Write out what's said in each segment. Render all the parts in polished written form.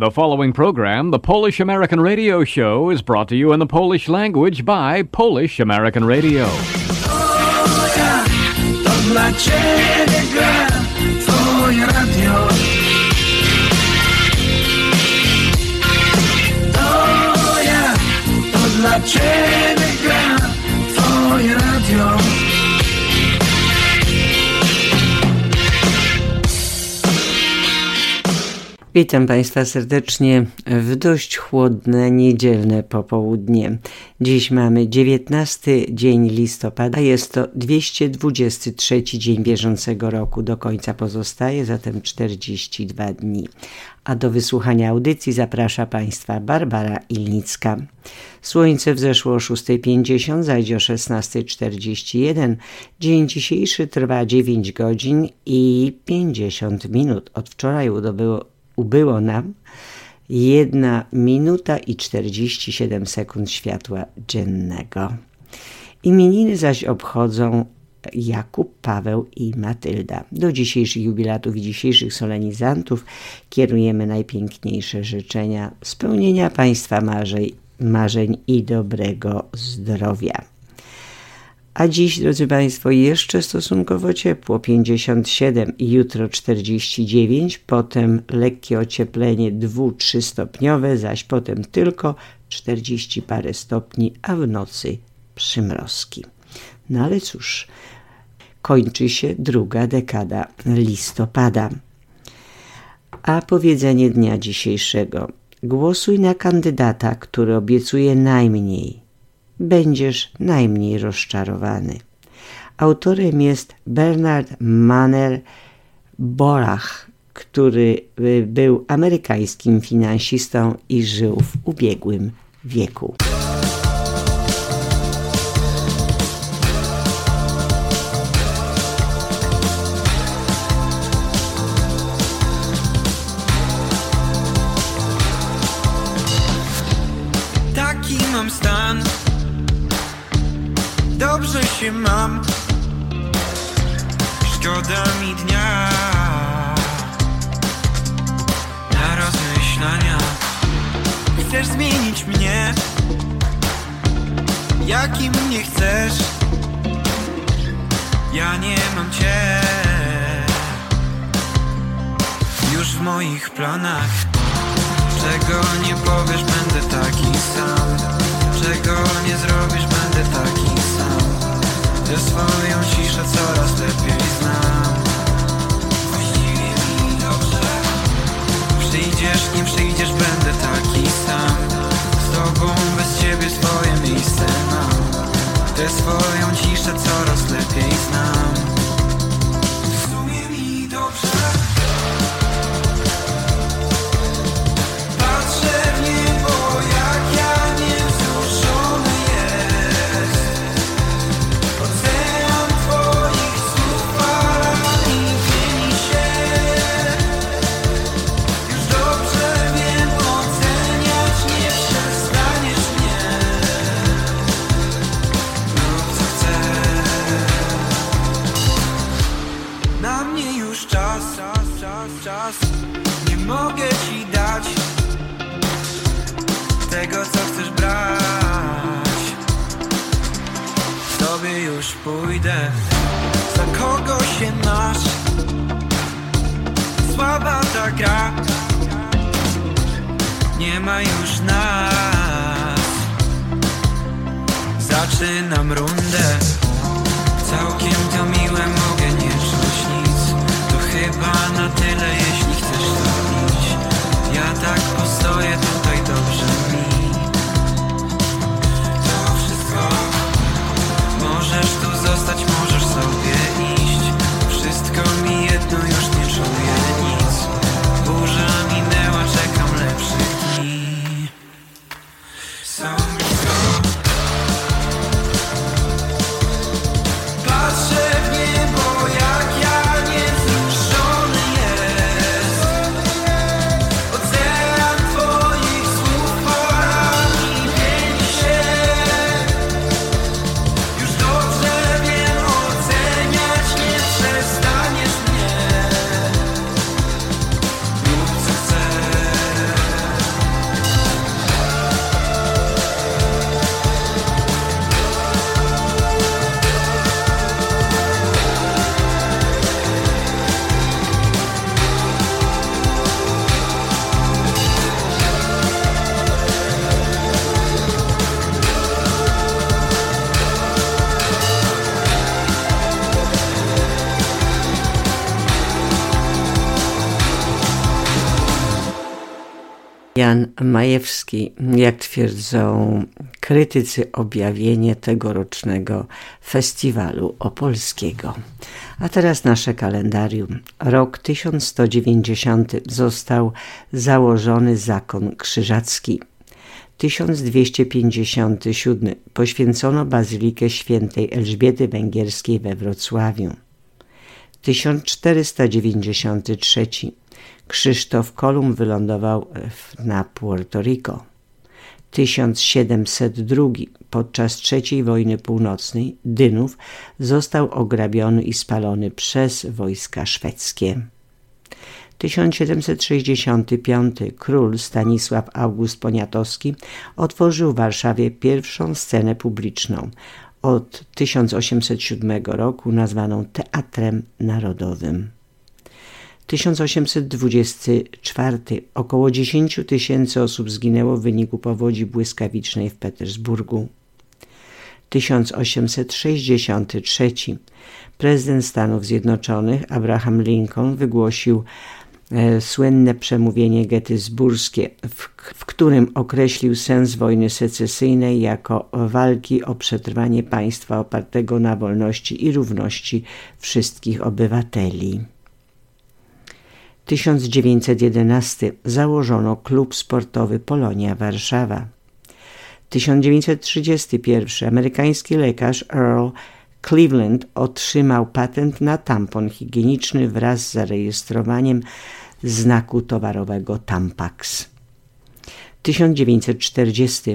The following program, the Polish American Radio Show, is brought to you in the Polish language by Polish American Radio. O ja, to dla Ciebie gra Twoje radio. O ja, to dla Ciebie gra Twoje radio. Witam Państwa serdecznie w dość chłodne, niedzielne popołudnie. Dziś mamy 19 dzień listopada, jest to 223 dzień bieżącego roku. Do końca pozostaje zatem 42 dni. A do wysłuchania audycji zaprasza Państwa Barbara Ilnicka. Słońce wzeszło o 6:50, zajdzie o 16:41. Dzień dzisiejszy trwa 9 godzin i 50 minut. Od wczoraj ubyło nam 1 minuta i 47 sekund światła dziennego. Imieniny zaś obchodzą Jakub, Paweł i Matylda. Do dzisiejszych jubilatów i dzisiejszych solenizantów kierujemy najpiękniejsze życzenia spełnienia Państwa marzeń i dobrego zdrowia. A dziś, drodzy Państwo, jeszcze stosunkowo ciepło, 57, jutro 49, potem lekkie ocieplenie 2-3 stopniowe, zaś potem tylko 40 parę stopni, a w nocy przymrozki. No ale cóż, kończy się druga dekada listopada. A powiedzenie dnia dzisiejszego: głosuj na kandydata, który obiecuje najmniej. Będziesz najmniej rozczarowany. Autorem jest Bernard Manner Borach, który był amerykańskim finansistą i żył w ubiegłym wieku. Taki mam stan, dobrze się mam, szkoda mi dnia na rozmyślania. Chcesz zmienić mnie, jakim mnie chcesz, ja nie mam Cię już w moich planach. Czego nie powiesz, będę taki sam. Czego nie zrobisz, będę taki sam. Tę swoją ciszę coraz lepiej znam. Właściwie mi dobrze. Przyjdziesz, nie przyjdziesz, będę taki sam. Z tobą, bez ciebie swoje miejsce mam. Tę swoją ciszę coraz lepiej znam. W sumie mi dobrze. Nie mogę ci dać tego, co chcesz brać. Tobie już pójdę. Za kogo się masz? Słaba ta gra. Nie ma już nas. Zaczynam rundę. Całkiem to miłe, mogę nie czuć nic. To chyba na tyle, jeśli chcesz zrobić. Ja tak postoję tutaj, dobrze mi. To wszystko. Możesz tu zostać, możesz sobie iść. Wszystko mi jedno, już nie czuję nic. Burza minęła, czekam lepszych dni. Są blisko. Patrzę w niebo, jak ja niewzruszony jest. Jan Majewski, jak twierdzą krytycy, objawienie tegorocznego festiwalu opolskiego. A teraz nasze kalendarium. Rok 1190 został założony zakon krzyżacki. 1257 poświęcono Bazylikę Świętej Elżbiety Węgierskiej we Wrocławiu. 1493 Krzysztof Kolumb wylądował na Puerto Rico. 1702 podczas III wojny północnej Dynów został ograbiony i spalony przez wojska szwedzkie. 1765 król Stanisław August Poniatowski otworzył w Warszawie pierwszą scenę publiczną, od 1807 roku nazwaną Teatrem Narodowym. 1824 około 10 000 osób zginęło w wyniku powodzi błyskawicznej w Petersburgu. 1863 prezydent Stanów Zjednoczonych Abraham Lincoln wygłosił słynne przemówienie gettysburskie, w którym określił sens wojny secesyjnej jako walki o przetrwanie państwa opartego na wolności i równości wszystkich obywateli. 1911 założono klub sportowy Polonia Warszawa. 1931 amerykański lekarz Earl Cleveland otrzymał patent na tampon higieniczny wraz z zarejestrowaniem znaku towarowego Tampax. 1940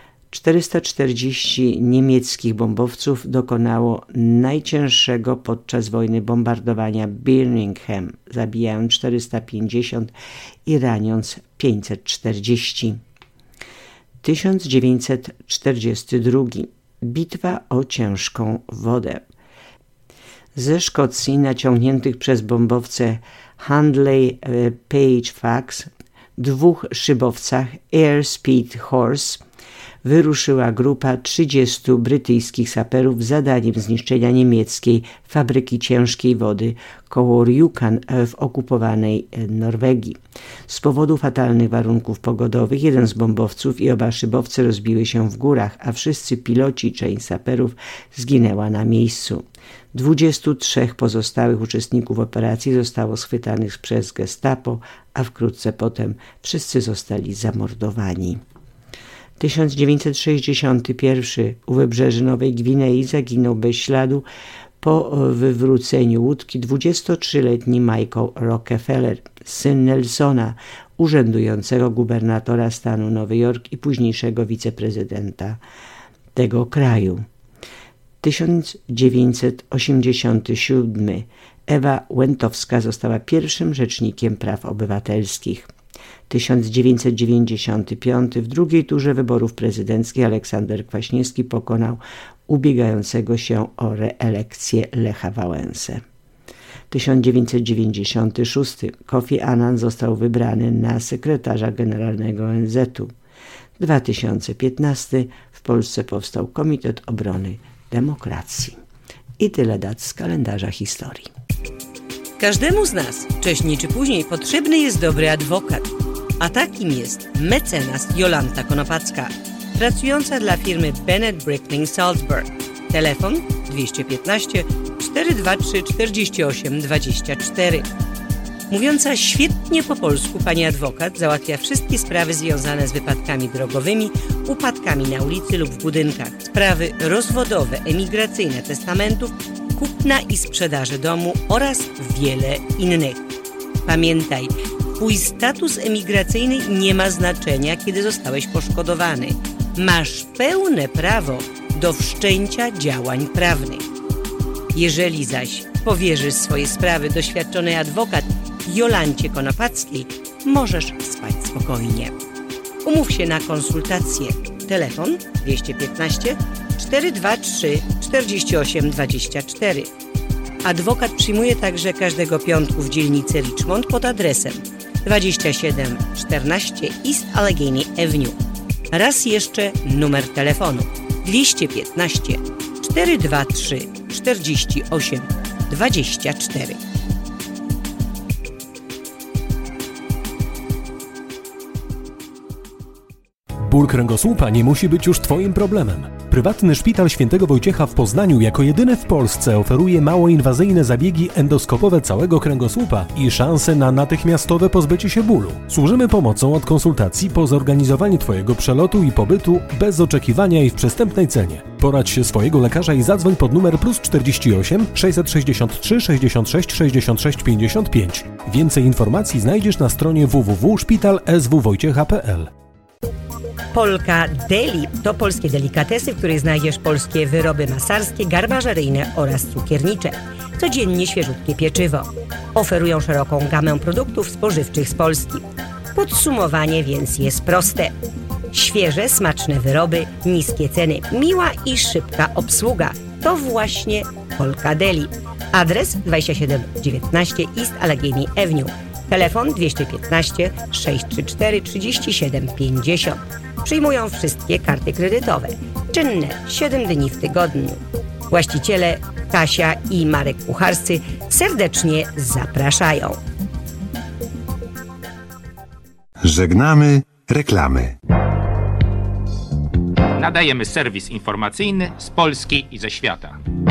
440 niemieckich bombowców dokonało najcięższego podczas wojny bombardowania Birmingham, zabijając 450 i raniąc 540. 1942 Bitwa o ciężką wodę. Ze Szkocji naciągniętych przez bombowce Handley Page Fax, 2 szybowcach Air Speed Horse, wyruszyła grupa 30 brytyjskich saperów z zadaniem zniszczenia niemieckiej fabryki ciężkiej wody koło Rjukan w okupowanej Norwegii. Z powodu fatalnych warunków pogodowych jeden z bombowców i oba szybowce rozbiły się w górach, a wszyscy piloci i część saperów zginęła na miejscu. 23 pozostałych uczestników operacji zostało schwytanych przez Gestapo, a wkrótce potem wszyscy zostali zamordowani. 1961 u wybrzeży Nowej Gwinei zaginął bez śladu po wywróceniu łódki 23-letni Michael Rockefeller, syn Nelsona, urzędującego gubernatora stanu Nowy Jork i późniejszego wiceprezydenta tego kraju. 1987 Ewa Łętowska została pierwszym rzecznikiem praw obywatelskich. 1995 w drugiej turze wyborów prezydenckich Aleksander Kwaśniewski pokonał ubiegającego się o reelekcję Lecha Wałęsę. 1996 Kofi Annan został wybrany na sekretarza generalnego ONZ-u. 2015 w Polsce powstał Komitet Obrony Demokracji. I tyle dat z kalendarza historii. Każdemu z nas wcześniej czy później potrzebny jest dobry adwokat, a takim jest mecenas Jolanta Konopacka, pracująca dla firmy Bennett Brickling Salzburg. Telefon 215 423 48 24. Mówiąca świetnie po polsku pani adwokat załatwia wszystkie sprawy związane z wypadkami drogowymi, upadkami na ulicy lub w budynkach, sprawy rozwodowe, emigracyjne, testamentów, kupna i sprzedaży domu oraz wiele innych. Pamiętaj, twój status emigracyjny nie ma znaczenia, kiedy zostałeś poszkodowany. Masz pełne prawo do wszczęcia działań prawnych. Jeżeli zaś powierzysz swoje sprawy doświadczonej adwokat Jolancie Konopackiej, możesz spać spokojnie. Umów się na konsultację. Telefon 215 423 48 24. Adwokat przyjmuje także każdego piątku w dzielnicy Richmond pod adresem 2714 East Allegheny Avenue. Raz jeszcze numer telefonu 215 423 48 24. Ból kręgosłupa nie musi być już Twoim problemem. Prywatny Szpital Świętego Wojciecha w Poznaniu jako jedyny w Polsce oferuje małoinwazyjne zabiegi endoskopowe całego kręgosłupa i szanse na natychmiastowe pozbycie się bólu. Służymy pomocą od konsultacji po zorganizowaniu Twojego przelotu i pobytu bez oczekiwania i w przystępnej cenie. Poradź się swojego lekarza i zadzwoń pod numer +48 663 66 66 55. Więcej informacji znajdziesz na stronie www.szpitalswwojciecha.pl. Polka Deli to polskie delikatesy, w których znajdziesz polskie wyroby masarskie, garmażeryjne oraz cukiernicze. Codziennie świeżutkie pieczywo. Oferują szeroką gamę produktów spożywczych z Polski. Podsumowanie więc jest proste. Świeże, smaczne wyroby, niskie ceny, miła i szybka obsługa. To właśnie Polka Deli. Adres 2719 East Allegheny Avenue. Telefon 215 634 37 50. Przyjmują wszystkie karty kredytowe. Czynne 7 dni w tygodniu. Właściciele Kasia i Marek Kucharscy serdecznie zapraszają. Żegnamy reklamy. Nadajemy serwis informacyjny z Polski i ze świata.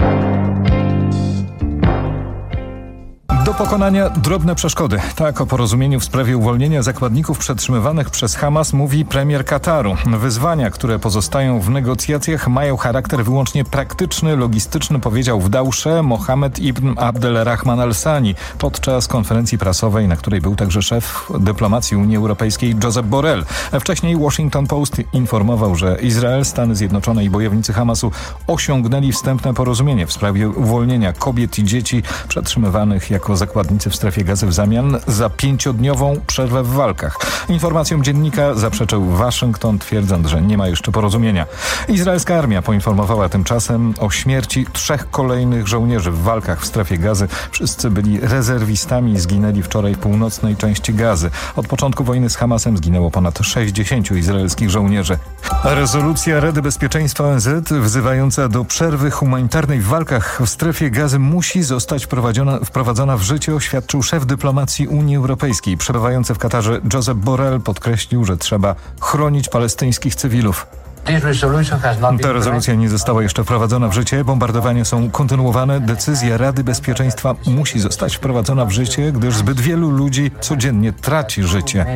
Do pokonania drobne przeszkody. Tak o porozumieniu w sprawie uwolnienia zakładników przetrzymywanych przez Hamas mówi premier Kataru. Wyzwania, które pozostają w negocjacjach, mają charakter wyłącznie praktyczny, logistyczny, powiedział w Dausze Mohammed ibn Abdelrahman al-Thani podczas konferencji prasowej, na której był także szef dyplomacji Unii Europejskiej Josep Borrell. Wcześniej Washington Post informował, że Izrael, Stany Zjednoczone i bojownicy Hamasu osiągnęli wstępne porozumienie w sprawie uwolnienia kobiet i dzieci przetrzymywanych jako zakładnicy w strefie Gazy w zamian za 5-dniową przerwę w walkach. Informacjom dziennika zaprzeczył Waszyngton, twierdząc, że nie ma jeszcze porozumienia. Izraelska armia poinformowała tymczasem o śmierci 3 kolejnych żołnierzy w walkach w strefie Gazy. Wszyscy byli rezerwistami i zginęli wczoraj w północnej części Gazy. Od początku wojny z Hamasem zginęło ponad 60 izraelskich żołnierzy. Rezolucja Rady Bezpieczeństwa ONZ wzywająca do przerwy humanitarnej w walkach w strefie Gazy musi zostać wprowadzona w życie, oświadczył szef dyplomacji Unii Europejskiej. Przebywający w Katarze Josep Borrell podkreślił, że trzeba chronić palestyńskich cywilów. Ta rezolucja nie została jeszcze wprowadzona w życie. Bombardowania są kontynuowane. Decyzja Rady Bezpieczeństwa musi zostać wprowadzona w życie, gdyż zbyt wielu ludzi codziennie traci życie.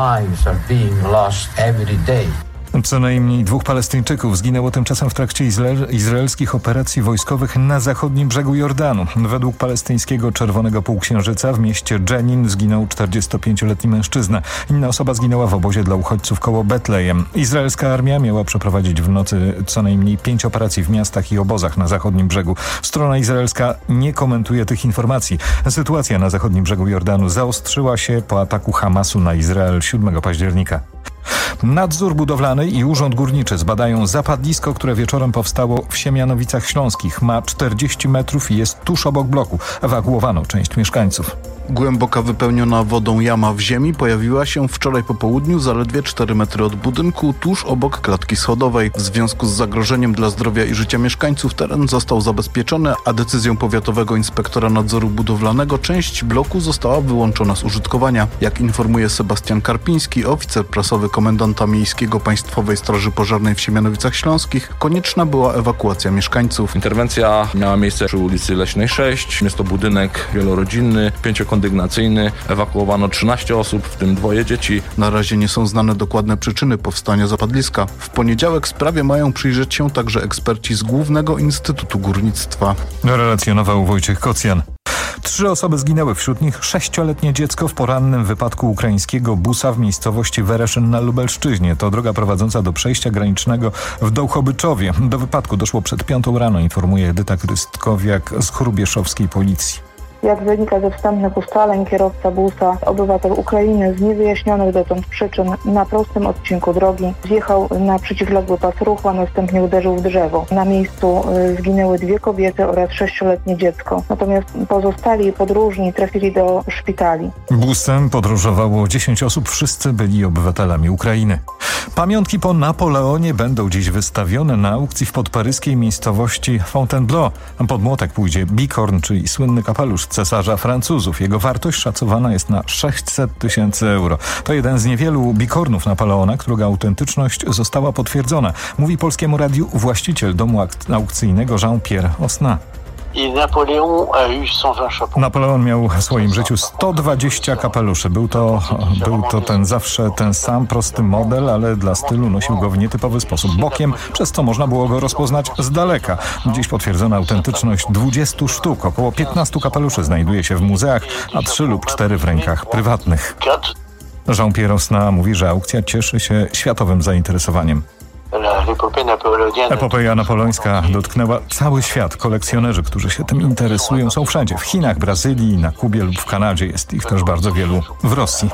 Co najmniej 2 Palestyńczyków zginęło tymczasem w trakcie izraelskich operacji wojskowych na zachodnim brzegu Jordanu. Według palestyńskiego Czerwonego Półksiężyca w mieście Dżenin zginął 45-letni mężczyzna. Inna osoba zginęła w obozie dla uchodźców koło Betlejem. Izraelska armia miała przeprowadzić w nocy co najmniej 5 operacji w miastach i obozach na zachodnim brzegu. Strona izraelska nie komentuje tych informacji. Sytuacja na zachodnim brzegu Jordanu zaostrzyła się po ataku Hamasu na Izrael 7 października. Nadzór budowlany i Urząd Górniczy zbadają zapadlisko, które wieczorem powstało w Siemianowicach Śląskich. Ma 40 metrów i jest tuż obok bloku. Ewakuowano część mieszkańców. Głęboka wypełniona wodą jama w ziemi pojawiła się wczoraj po południu zaledwie 4 metry od budynku, tuż obok klatki schodowej. W związku z zagrożeniem dla zdrowia i życia mieszkańców teren został zabezpieczony, a decyzją powiatowego inspektora nadzoru budowlanego część bloku została wyłączona z użytkowania. Jak informuje Sebastian Karpiński, oficer prasowy komendanta miejskiego Państwowej Straży Pożarnej w Siemianowicach Śląskich, konieczna była ewakuacja mieszkańców. Interwencja miała miejsce przy ulicy Leśnej 6. Jest to budynek wielorodzinny, 5-kondygnacyjny. Ewakuowano 13 osób, w tym 2 dzieci. Na razie nie są znane dokładne przyczyny powstania zapadliska. W poniedziałek sprawie mają przyjrzeć się także eksperci z Głównego Instytutu Górnictwa. Relacjonował Wojciech Kocjan. 3 osoby zginęły, wśród nich 6-letnie dziecko w porannym wypadku ukraińskiego busa w miejscowości Wereszyn na Lubelszczyźnie. To droga prowadząca do przejścia granicznego w Dołchobyczowie. Do wypadku doszło przed 5 rano, informuje Edyta Krystkowiak z chrubieszowskiej policji. Jak wynika ze wstępnych ustaleń, kierowca busa, obywatel Ukrainy z niewyjaśnionych dotąd przyczyn na prostym odcinku drogi zjechał na przeciwległy pas ruchu, a następnie uderzył w drzewo. Na miejscu zginęły 2 kobiety oraz 6-letnie dziecko. Natomiast pozostali podróżni trafili do szpitali. Busem podróżowało 10 osób, wszyscy byli obywatelami Ukrainy. Pamiątki po Napoleonie będą dziś wystawione na aukcji w podparyskiej miejscowości Fontainebleau. Pod młotek pójdzie bikorn, czyli słynny kapelusz cesarza Francuzów. Jego wartość szacowana jest na 600 000 euro. To jeden z niewielu bikornów Napoleona, którego autentyczność została potwierdzona. Mówi Polskiemu Radiu właściciel domu aukcyjnego Jean-Pierre Osna. Napoleon miał w swoim życiu 120 kapeluszy. Był to zawsze ten sam prosty model, ale dla stylu nosił go w nietypowy sposób bokiem, przez co można było go rozpoznać z daleka. Dziś potwierdzono autentyczność 20 sztuk. Około 15 kapeluszy znajduje się w muzeach, a 3 lub 4 w rękach prywatnych. Jean-Pierre Osna mówi, że aukcja cieszy się światowym zainteresowaniem. Epopeja napoleońska dotknęła cały świat. Kolekcjonerzy, którzy się tym interesują, są wszędzie. W Chinach, Brazylii, na Kubie lub w Kanadzie. Jest ich też bardzo wielu w Rosji.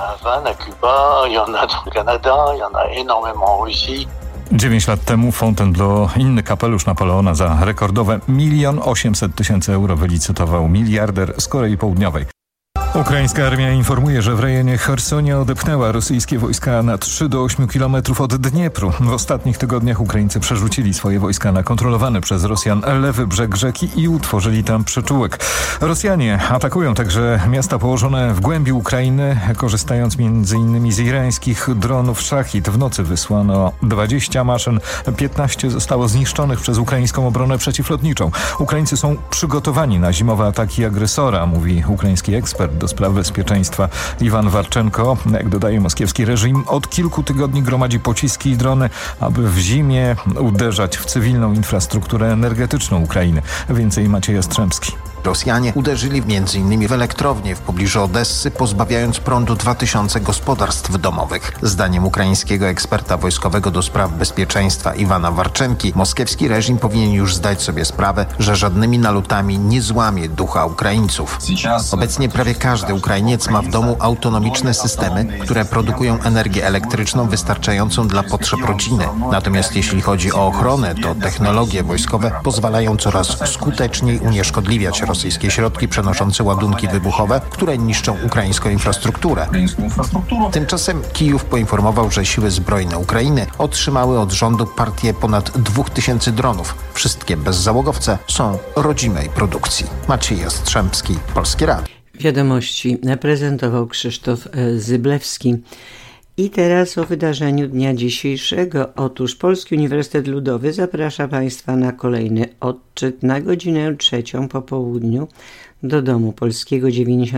9 lat temu Fontainebleau inny kapelusz Napoleona za rekordowe 1 800 000 euro wylicytował miliarder z Korei Południowej. Ukraińska armia informuje, że w rejonie Chersonia odepchnęła rosyjskie wojska na 3 do 8 kilometrów od Dniepru. W ostatnich tygodniach Ukraińcy przerzucili swoje wojska na kontrolowany przez Rosjan lewy brzeg rzeki i utworzyli tam przyczółek. Rosjanie atakują także miasta położone w głębi Ukrainy, korzystając m.in. z irańskich dronów Szachid. W nocy wysłano 20 maszyn, 15 zostało zniszczonych przez ukraińską obronę przeciwlotniczą. Ukraińcy są przygotowani na zimowe ataki agresora, mówi ukraiński ekspert do spraw bezpieczeństwa Iwan Warczenko. Jak dodaje moskiewski reżim, od kilku tygodni gromadzi pociski i drony, aby w zimie uderzać w cywilną infrastrukturę energetyczną Ukrainy. Więcej Maciej Jastrzębski. Rosjanie uderzyli m.in. w elektrownię w pobliżu Odessy, pozbawiając prądu 2000 gospodarstw domowych. Zdaniem ukraińskiego eksperta wojskowego do spraw bezpieczeństwa Iwana Warczenki, moskiewski reżim powinien już zdać sobie sprawę, że żadnymi nalotami nie złamie ducha Ukraińców. Obecnie prawie każdy Ukrainiec ma w domu autonomiczne systemy, które produkują energię elektryczną wystarczającą dla potrzeb rodziny. Natomiast jeśli chodzi o ochronę, to technologie wojskowe pozwalają coraz skuteczniej unieszkodliwiać rosyjskie środki przenoszące ładunki wybuchowe, które niszczą ukraińską infrastrukturę. Tymczasem Kijów poinformował, że siły zbrojne Ukrainy otrzymały od rządu partię ponad 2000 dronów. Wszystkie bezzałogowce są rodzimej produkcji. Maciej Jastrzębski, Polskie Radio. Wiadomości prezentował Krzysztof Zyblewski. I teraz o wydarzeniu dnia dzisiejszego. Otóż Polski Uniwersytet Ludowy zaprasza Państwa na kolejny odczyt na godzinę 3 po południu do Domu Polskiego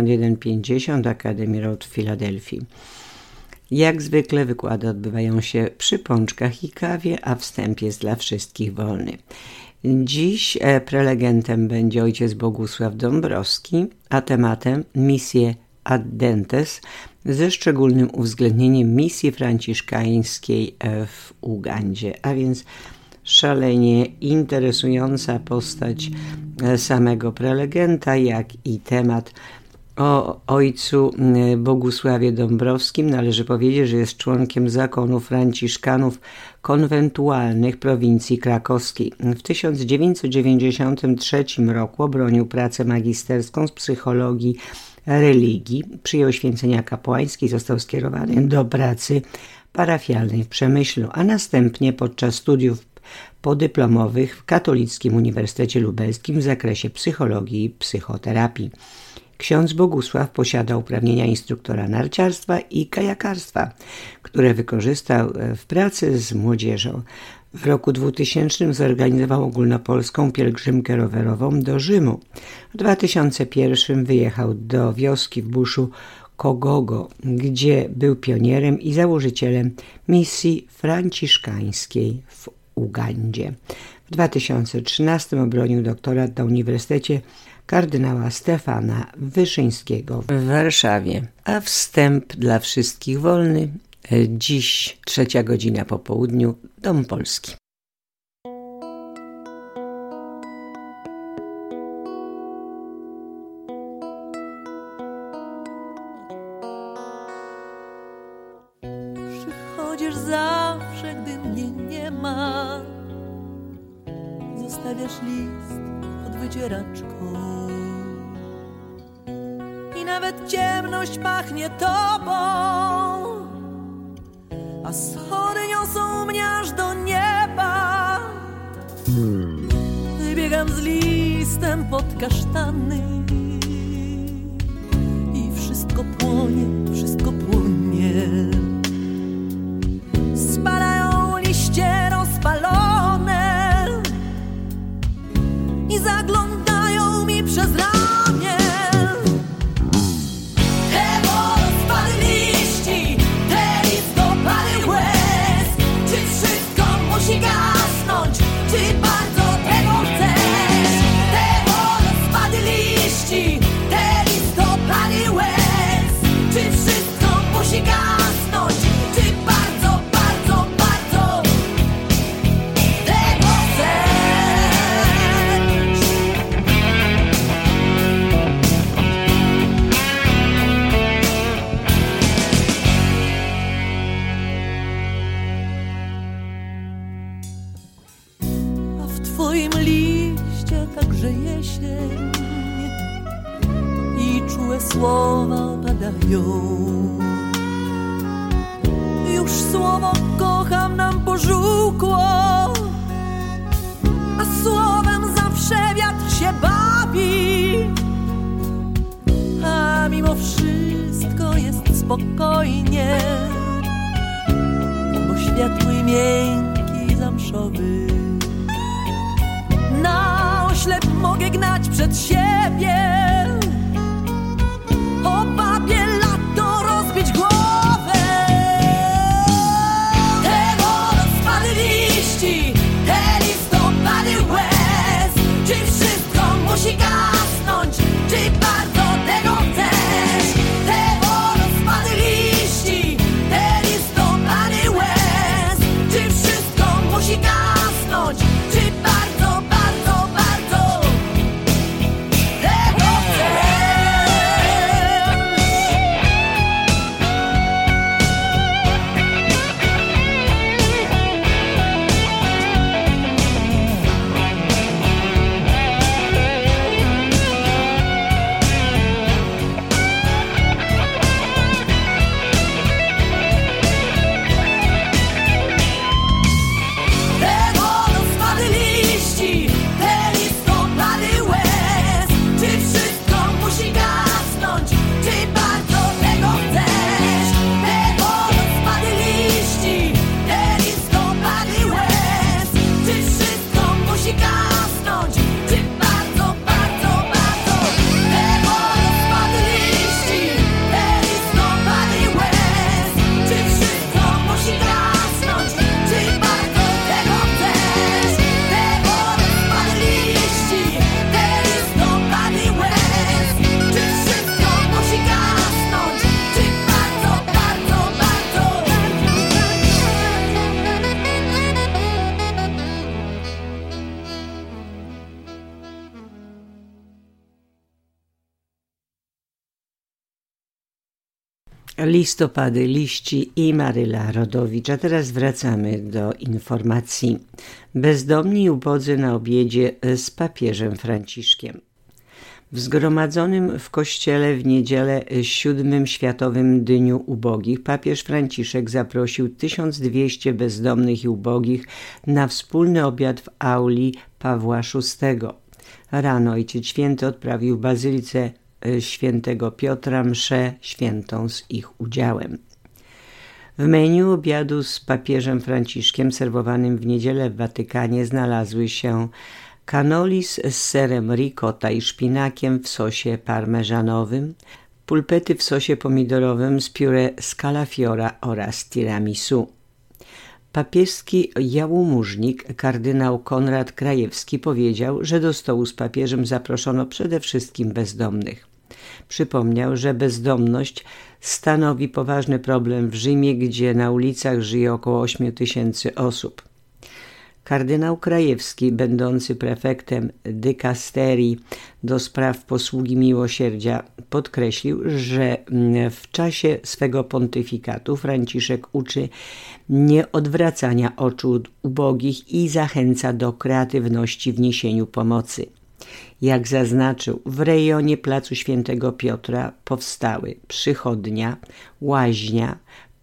9150 Academy Road w Filadelfii. Jak zwykle wykłady odbywają się przy pączkach i kawie, a wstęp jest dla wszystkich wolny. Dziś prelegentem będzie ojciec Bogusław Dąbrowski, a tematem misje ad dentes ze szczególnym uwzględnieniem misji franciszkańskiej w Ugandzie, a więc szalenie interesująca postać samego prelegenta, jak i temat. O ojcu Bogusławie Dąbrowskim należy powiedzieć, że jest członkiem zakonu franciszkanów konwentualnych prowincji krakowskiej. W 1993 roku obronił pracę magisterską z psychologii religii, przyjął święcenia kapłańskie i został skierowany do pracy parafialnej w Przemyślu, a następnie podczas studiów podyplomowych w Katolickim Uniwersytecie Lubelskim w zakresie psychologii i psychoterapii. Ksiądz Bogusław posiada uprawnienia instruktora narciarstwa i kajakarstwa, które wykorzystał w pracy z młodzieżą. W roku 2000 zorganizował ogólnopolską pielgrzymkę rowerową do Rzymu. W 2001 wyjechał do wioski w buszu Kogogo, gdzie był pionierem i założycielem misji franciszkańskiej w Ugandzie. W 2013 obronił doktorat na Uniwersytecie kardynała Stefana Wyszyńskiego w Warszawie. A wstęp dla wszystkich wolny. Dziś 3 godzina po południu, Dom Polski. Przychodzisz zawsze, gdy mnie nie ma. Zostawiasz list pod wycieraczką. I nawet ciemność pachnie tobą. A schody nią niosą mnie aż do nieba. Wybiegam z listem pod kasztany i wszystko płonie, wszystko płonie. Spalają liście rozpalone i zaglądają mi przez ramię. Te rozpady liści, te listopady łez. Czy wszystko musi gasnąć, czy bardzo tego chcesz? Te rozpady liści, te listopady łez. Czy wszystko musi gasnąć, czy bardzo, bardzo, bardzo tego chcesz? A w twoim liście także jesień i czułe słowa opadają. Już słowo kocham nam pożółkło, a słowem zawsze wiatr się bawi. A mimo wszystko jest spokojnie, bo świat mój miękki, zamszowy. Na oślep mogę gnać przed siebie, o babie lato rozbić głowę. Te rozpady liści, te listopady łez. Czy wszystko musi gasnąć, czy bardzo tego chcesz? Te rozpady liści, te listopady łez. Czy wszystko musi gasnąć, czy bardzo, bardzo, bardzo tego chcesz? Te rozpady liści, te listopady łez. Czy wszystko musi gasnąć, czy bardzo tego chcesz? Te rozpady liści, te listopady łez. Czy wszystko musi gasnąć, czy bardzo, bardzo, bardzo tego rozpady liści, te listopady łez. Czy wszystko musi gasnąć, czy bardzo tego chcesz? Tego rozpady liści, te listopady łez. Czy wszystko musi gasnąć, czy bardzo, bardzo, bardzo Listopady liści i Maryla Rodowicz. A teraz wracamy do informacji. Bezdomni i ubodzy na obiedzie z papieżem Franciszkiem. W zgromadzonym w kościele w niedzielę 7. Światowym Dniu Ubogich papież Franciszek zaprosił 1200 bezdomnych i ubogich na wspólny obiad w auli Pawła VI. Rano Ojciec Święty odprawił w Bazylice Świętego Piotra mszę świętą z ich udziałem. W menu obiadu z papieżem Franciszkiem serwowanym w niedzielę w Watykanie znalazły się canolis z serem ricotta i szpinakiem w sosie parmeżanowym, pulpety w sosie pomidorowym z pióre scalafiora oraz tiramisu. Papieski jałmużnik kardynał Konrad Krajewski powiedział, że do stołu z papieżem zaproszono przede wszystkim bezdomnych. Przypomniał, że bezdomność stanowi poważny problem w Rzymie, gdzie na ulicach żyje około 8000 osób. Kardynał Krajewski, będący prefektem dykasterii do spraw posługi miłosierdzia, podkreślił, że w czasie swego pontyfikatu Franciszek uczy nieodwracania oczu od ubogich i zachęca do kreatywności w niesieniu pomocy. Jak zaznaczył, w rejonie placu Świętego Piotra powstały przychodnia, łaźnia,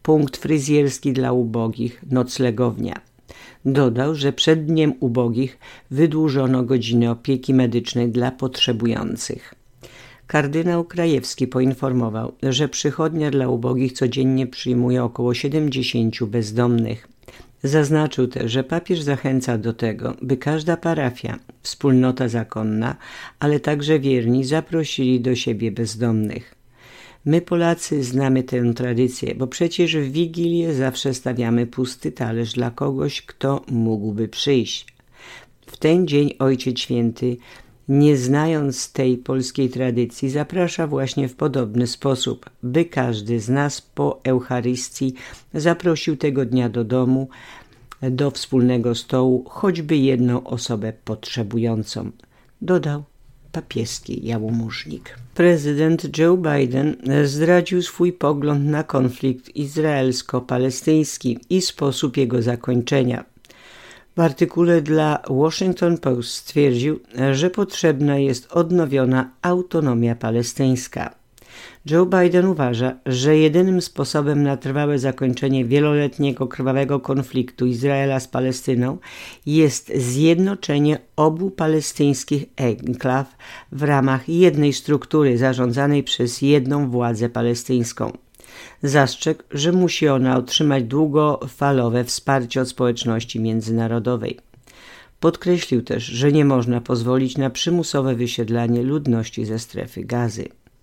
punkt fryzjerski dla ubogich, noclegownia. Dodał, że przed Dniem Ubogich wydłużono godziny opieki medycznej dla potrzebujących. Kardynał Krajewski poinformował, że przychodnia dla ubogich codziennie przyjmuje około 70 bezdomnych. Zaznaczył też, że papież zachęca do tego, by każda parafia, wspólnota zakonna, ale także wierni zaprosili do siebie bezdomnych. My Polacy znamy tę tradycję, bo przecież w Wigilię zawsze stawiamy pusty talerz dla kogoś, kto mógłby przyjść. W ten dzień Ojciec Święty, nie znając tej polskiej tradycji, zaprasza właśnie w podobny sposób, by każdy z nas po Eucharystii zaprosił tego dnia do domu, do wspólnego stołu, choćby jedną osobę potrzebującą, dodał papieski jałmużnik. Prezydent Joe Biden zdradził swój pogląd na konflikt izraelsko-palestyński i sposób jego zakończenia. W artykule dla Washington Post stwierdził, że potrzebna jest odnowiona autonomia palestyńska. Joe Biden uważa, że jedynym sposobem na trwałe zakończenie wieloletniego krwawego konfliktu Izraela z Palestyną jest zjednoczenie obu palestyńskich enklaw w ramach jednej struktury zarządzanej przez jedną władzę palestyńską. Zastrzegł, że musi ona otrzymać długofalowe wsparcie od społeczności międzynarodowej. Podkreślił też, że nie można pozwolić na przymusowe wysiedlanie ludności ze strefy Gazy.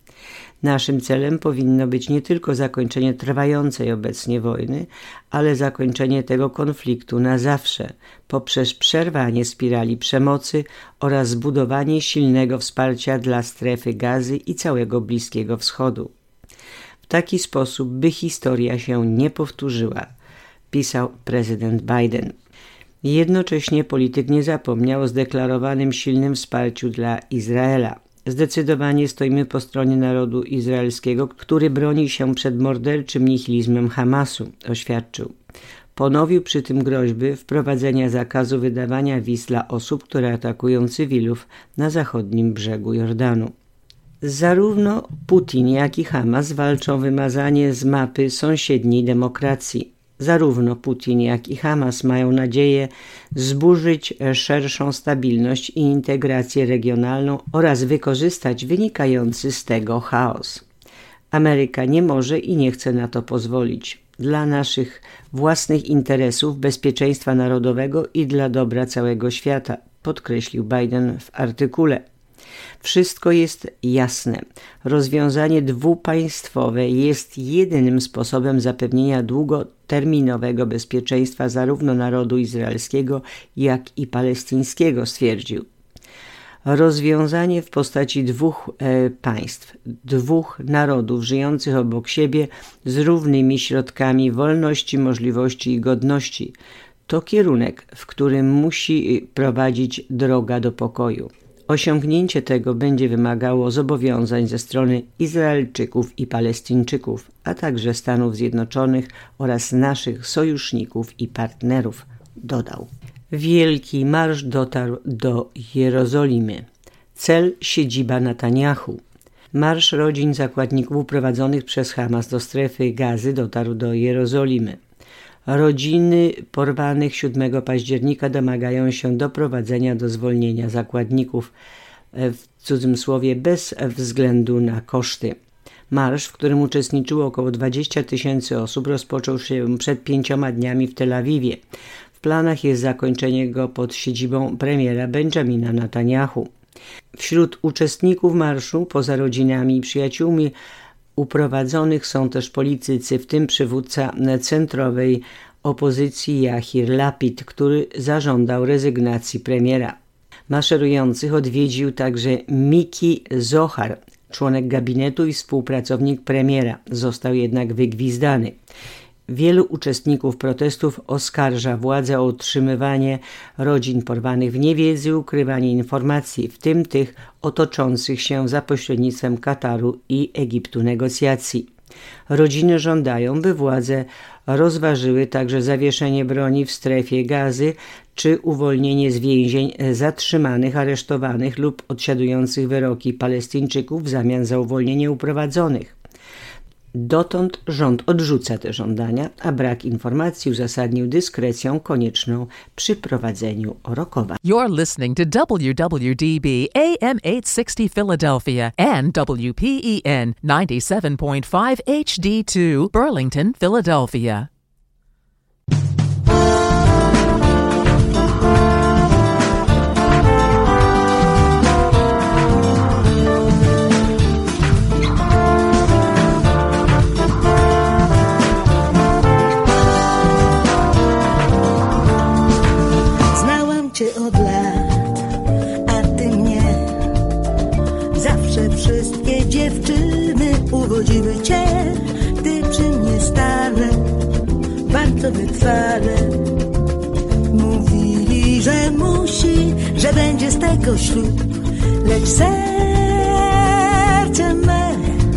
Naszym celem powinno być nie tylko zakończenie trwającej obecnie wojny, ale zakończenie tego konfliktu na zawsze poprzez przerwanie spirali przemocy oraz zbudowanie silnego wsparcia dla strefy Gazy i całego Bliskiego Wschodu. W taki sposób, by historia się nie powtórzyła, pisał prezydent Biden. Jednocześnie polityk nie zapomniał o zdeklarowanym silnym wsparciu dla Izraela. Zdecydowanie stoimy po stronie narodu izraelskiego, który broni się przed morderczym nihilizmem Hamasu, oświadczył. Ponowił przy tym groźby wprowadzenia zakazu wydawania wiz dla osób, które atakują cywilów na zachodnim brzegu Jordanu. Zarówno Putin, jak i Hamas walczą o wymazanie z mapy sąsiedniej demokracji. Zarówno Putin, jak i Hamas mają nadzieję zburzyć szerszą stabilność i integrację regionalną oraz wykorzystać wynikający z tego chaos. Ameryka nie może i nie chce na to pozwolić. Dla naszych własnych interesów, bezpieczeństwa narodowego i dla dobra całego świata, podkreślił Biden w artykule. Wszystko jest jasne. Rozwiązanie dwupaństwowe jest jedynym sposobem zapewnienia długoterminowego bezpieczeństwa zarówno narodu izraelskiego, jak i palestyńskiego, stwierdził. Rozwiązanie w postaci dwóch państw, dwóch narodów żyjących obok siebie z równymi środkami wolności, możliwości i godności to kierunek, w którym musi prowadzić droga do pokoju. Osiągnięcie tego będzie wymagało zobowiązań ze strony Izraelczyków i Palestyńczyków, a także Stanów Zjednoczonych oraz naszych sojuszników i partnerów, dodał. Wielki marsz dotarł do Jerozolimy. Cel siedziba Netanjahu. Marsz rodzin zakładników uprowadzonych przez Hamas do strefy Gazy dotarł do Jerozolimy. Rodziny porwanych 7 października domagają się doprowadzenia do zwolnienia zakładników, w cudzym słowie bez względu na koszty. Marsz, w którym uczestniczyło około 20 000 osób, rozpoczął się przed 5 dniami w Tel Awiwie. W planach jest zakończenie go pod siedzibą premiera Benjamina Netanjahu. Wśród uczestników marszu, poza rodzinami i przyjaciółmi uprowadzonych, są też politycy, w tym przywódca centrowej opozycji Yair Lapid, który zażądał rezygnacji premiera. Maszerujących odwiedził także Miki Zohar, członek gabinetu i współpracownik premiera. Został jednak wygwizdany. Wielu uczestników protestów oskarża władzę o utrzymywanie rodzin porwanych w niewiedzy, ukrywanie informacji, w tym tych otoczących się za pośrednictwem Kataru i Egiptu negocjacji. Rodziny żądają, by władze rozważyły także zawieszenie broni w strefie Gazy czy uwolnienie z więzień zatrzymanych, aresztowanych lub odsiadujących wyroki Palestyńczyków w zamian za uwolnienie uprowadzonych. Dotąd rząd odrzuca te żądania, a brak informacji uzasadnił dyskrecją konieczną przy prowadzeniu rokowań. You're listening to WWDB AM 860 Philadelphia and WPEN 97.5 HD2 Burlington, Philadelphia. Cię od lat, a ty mnie. Zawsze wszystkie dziewczyny uwodziły cię. Ty przy mnie stale, bardzo wytrwale. Mówili, że musi, że będzie z tego ślub. Lecz serce me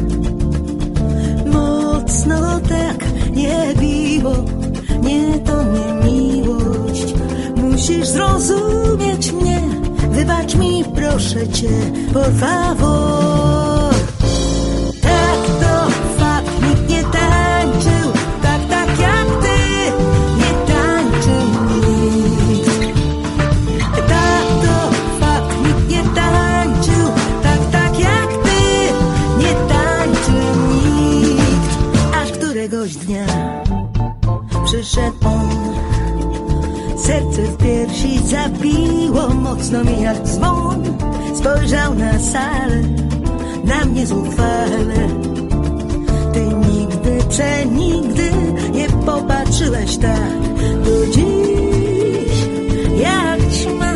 mocno tak nie biło. Nie, to nie miłość. Musisz zrozumieć mnie, wybacz mi, proszę cię, por favor. Tak to fakt, nikt nie tańczył, tak jak ty, nie tańczył nikt. Tak to fakt, nikt nie tańczył, tak jak ty, nie tańczył nikt. Aż któregoś dnia przyszedł on. Serce w piersi zabiło mocno mi jak dzwon. Spojrzał na salę, na mnie zuchwale. Ty nigdy, przenigdy nie popatrzyłeś tak. Do dziś jak ćma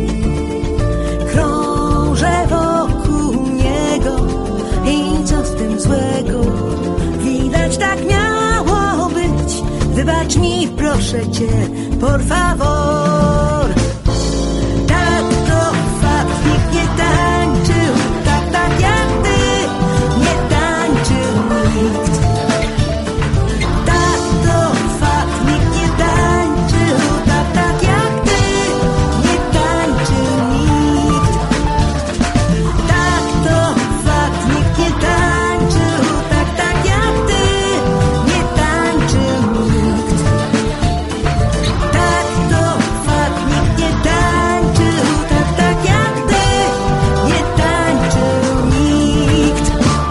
krążę wokół niego. I co z tym złego? Widać tak miało być. Wybacz mi, proszę cię, por favor. Tak to fakt, nikt nie tańczył, tak jak ty, nie tańczył nikt. Tak to fakt, nikt nie tańczył, tak jak ty, nie tańczył nikt. Tak to fakt, nikt nie tańczył, tak jak ty, nie tańczył nikt. Tak to fakt, nikt nie tańczył, tak jak ty, nie tańczył nikt.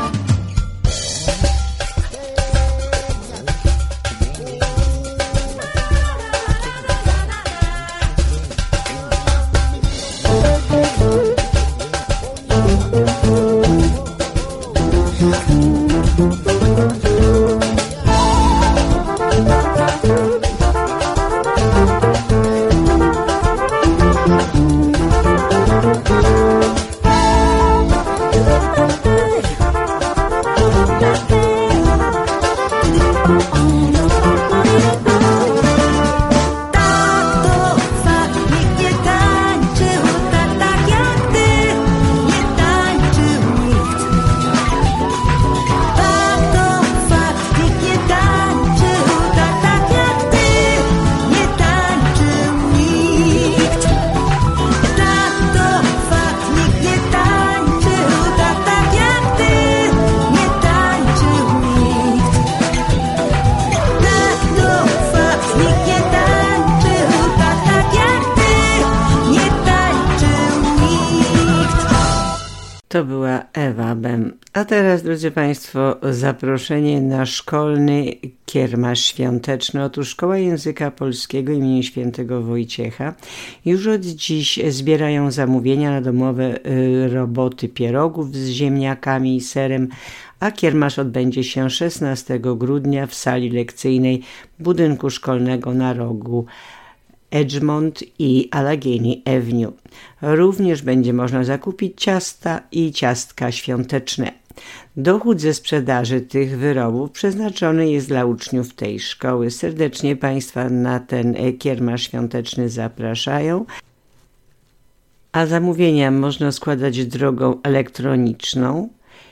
To była Ewa Bem. A teraz, drodzy Państwo, zaproszenie na szkolny kiermasz świąteczny. Otóż Szkoła Języka Polskiego im. Świętego Wojciecha już od dziś zbierają zamówienia na domowe roboty pierogów z ziemniakami i serem, a kiermasz odbędzie się 16 grudnia w sali lekcyjnej budynku szkolnego na rogu Edgemont i Allegheny Avenue. Również będzie można zakupić ciasta i ciastka świąteczne. Dochód ze sprzedaży tych wyrobów przeznaczony jest dla uczniów tej szkoły. Serdecznie Państwa na ten kiermasz świąteczny zapraszają. A zamówienia można składać drogą elektroniczną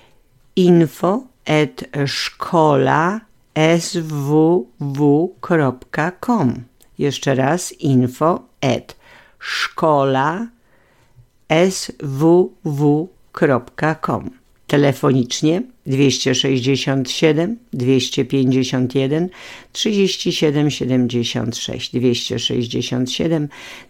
info@szkola.sww.com. Jeszcze raz info@szkola.sww.com. telefonicznie 267 251 37 76 267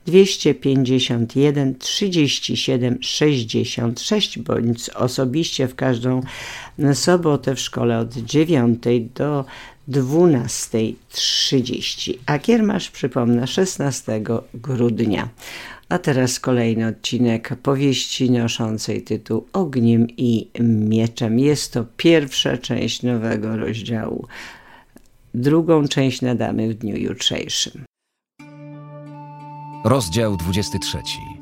251 37 66 bądź osobiście w każdą sobotę w szkole od 9 do 12:30. A kiermasz, przypomnę, 16 grudnia. A teraz kolejny odcinek powieści noszącej tytuł Ogniem i mieczem. Jest to pierwsza część nowego rozdziału. Drugą część nadamy w dniu jutrzejszym. Rozdział 23.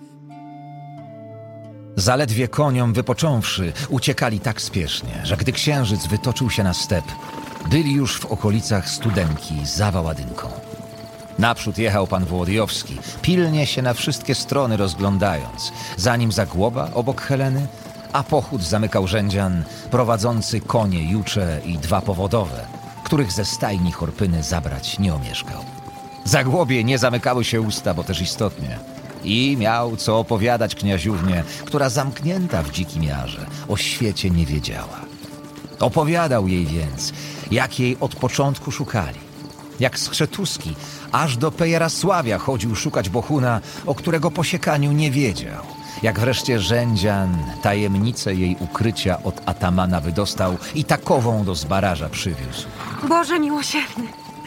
Zaledwie koniom wypocząwszy, uciekali tak spiesznie, że gdy księżyc wytoczył się na step, byli już w okolicach Studenki za Waładynką. Naprzód jechał pan Wołodyjowski, pilnie się na wszystkie strony rozglądając, za nim Zagłoba obok Heleny, a pochód zamykał Rzędzian, prowadzący konie jucze i 2 powodowe, których ze stajni Chorpyny zabrać nie omieszkał. Zagłobie nie zamykały się usta, bo też istotnie. I miał co opowiadać kniaziównie, która zamknięta w dzikim jarze o świecie nie wiedziała. Opowiadał jej więc, jak jej od początku szukali. Jak z Skrzetuski aż do Pejerasławia chodził szukać Bohuna, o którego posiekaniu nie wiedział. Jak wreszcie Rzędzian tajemnicę jej ukrycia od atamana wydostał i takową do Zbaraża przywiózł. Boże miłosierny,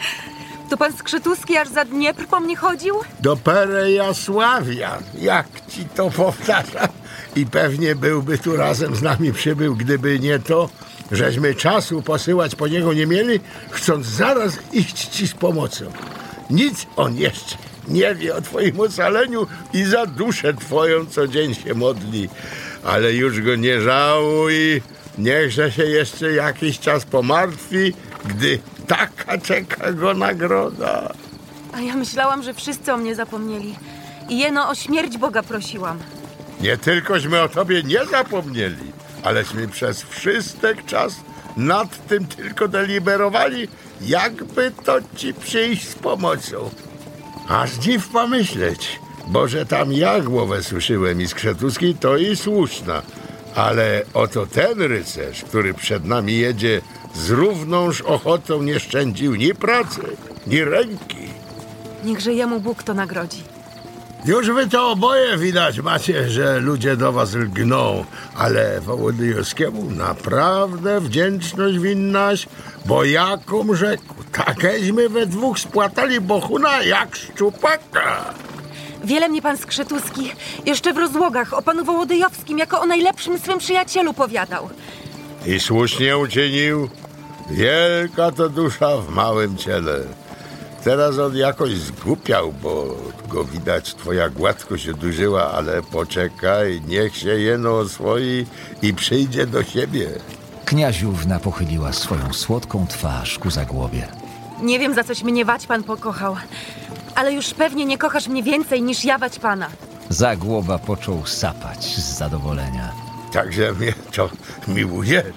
to pan Skrzetuski aż za Dniepr po mnie chodził? Do Perejasławia, jak ci to powtarzam. I pewnie byłby tu razem z nami przybył, gdyby nie to, żeśmy czasu posyłać po niego nie mieli, chcąc zaraz iść ci z pomocą. Nic on jeszcze nie wie o twoim ocaleniu i za duszę twoją co dzień się modli. Ale już go nie żałuj, niechże się jeszcze jakiś czas pomartwi, gdy taka czeka go nagroda. A ja myślałam, że wszyscy o mnie zapomnieli. I jeno o śmierć Boga prosiłam. Nie tylkośmy o tobie nie zapomnieli, aleśmy przez wszystek czas nad tym tylko deliberowali, jakby to ci przyjść z pomocą. Aż dziw pomyśleć, bo że tam ja głowę suszyłem i Skrzetuski, to i słuszna. Ale oto ten rycerz, który przed nami jedzie, z równąż ochotą nie szczędził ni pracy, ni ręki. Niechże jemu Bóg to nagrodzi. Już wy to oboje widać macie, że ludzie do was lgną, ale Wołodyjowskiemu naprawdę wdzięczność winnaś, bo jakom rzekł, takeśmy we dwóch spłatali Bohuna jak szczupaka. Wiele mnie pan Skrzetuski jeszcze w rozłogach o panu Wołodyjowskim jako o najlepszym swym przyjacielu powiadał. I słusznie uczynił. Wielka to dusza w małym ciele. Teraz on jakoś zgłupiał, bo go widać twoja gładkość odurzyła, ale poczekaj, niech się jeno oswoi i przyjdzie do siebie. Kniaziówna pochyliła swoją słodką twarz ku Zagłobie. Nie wiem, za coś mnie wać pan pokochał, ale już pewnie nie kochasz mnie więcej niż ja wać pana. Zagłoba począł sapać z zadowolenia. Także mnie to miłujesz.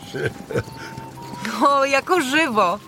O, jako żywo.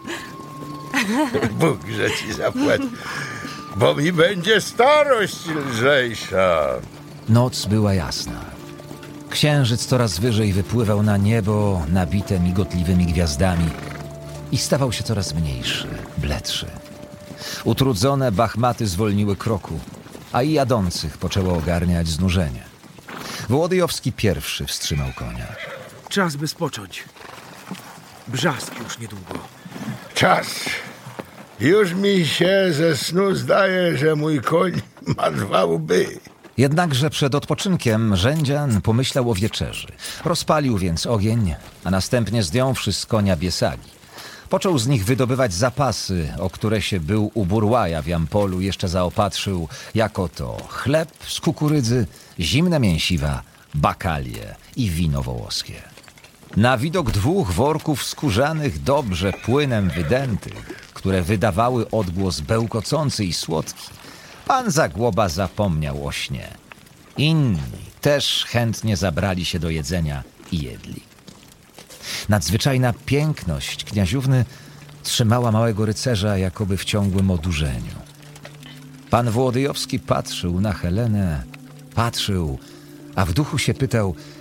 Bógże ci zapłać, bo mi będzie starość lżejsza. Noc była jasna. Księżyc coraz wyżej wypływał na niebo nabite migotliwymi gwiazdami i stawał się coraz mniejszy, bledszy. Utrudzone bachmaty zwolniły kroku, a i jadących poczęło ogarniać znużenie. Wołodyjowski pierwszy wstrzymał konia. Czas by spocząć. Brzask już niedługo. Czas. Już mi się ze snu zdaje, że mój koń ma 2 łby. Jednakże przed odpoczynkiem Rzędzian pomyślał o wieczerzy. Rozpalił więc ogień, a następnie zdjąwszy z konia biesagi, począł z nich wydobywać zapasy, o które się był u Burłaja w Jampolu jeszcze zaopatrzył, jako to chleb z kukurydzy, zimne mięsiwa, bakalie i wino wołoskie. Na widok 2 worków skórzanych dobrze płynem wydętych, które wydawały odgłos bełkocący i słodki, pan Zagłoba zapomniał o śnie. Inni też chętnie zabrali się do jedzenia i jedli. Nadzwyczajna piękność kniaziówny trzymała małego rycerza jakoby w ciągłym odurzeniu. Pan Wołodyjowski patrzył na Helenę, patrzył, a w duchu się pytał,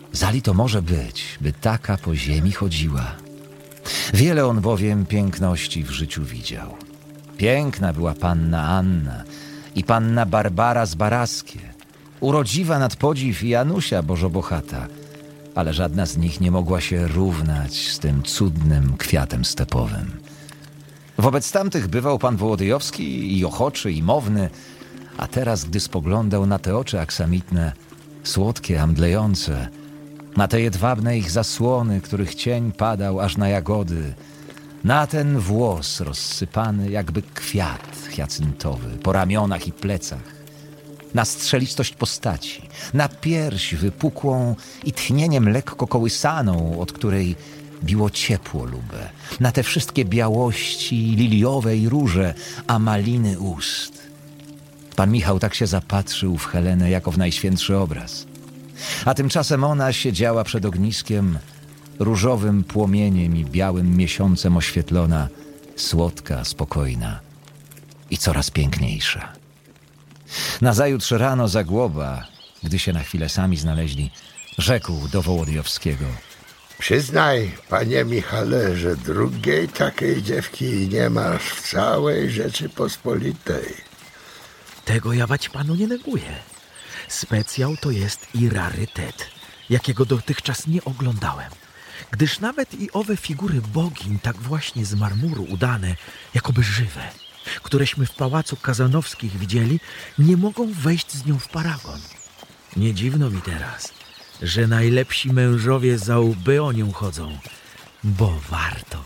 Zali to może być, by taka po ziemi chodziła. Wiele on bowiem piękności w życiu widział. Piękna była panna Anna i panna Barbara z Baraskie. Urodziwa nad podziw Janusia Bożobochata, ale żadna z nich nie mogła się równać z tym cudnym kwiatem stepowym. Wobec tamtych bywał pan Wołodyjowski i ochoczy, i mowny, a teraz, gdy spoglądał na te oczy aksamitne, słodkie, amdlejące, na te jedwabne ich zasłony, których cień padał aż na jagody, na ten włos rozsypany jakby kwiat hiacyntowy po ramionach i plecach, na strzelistość postaci, na pierś wypukłą i tchnieniem lekko kołysaną, od której biło ciepło lube, na te wszystkie białości liliowe i róże, a maliny ust. Pan Michał tak się zapatrzył w Helenę jako w najświętszy obraz. A tymczasem ona siedziała przed ogniskiem, różowym płomieniem i białym miesiącem oświetlona, słodka, spokojna i coraz piękniejsza. Nazajutrz rano Zagłoba, gdy się na chwilę sami znaleźli, rzekł do Wołodyjowskiego: Przyznaj, panie Michale, że drugiej takiej dziewki nie masz w całej Rzeczypospolitej. Tego ja wać panu nie neguję. Specjał to jest i rarytet, jakiego dotychczas nie oglądałem. Gdyż nawet i owe figury bogiń, tak właśnie z marmuru udane, jakoby żywe, któreśmy w pałacu Kazanowskich widzieli, nie mogą wejść z nią w paragon. Nie dziwno mi teraz, że najlepsi mężowie za łby o nią chodzą, bo warto.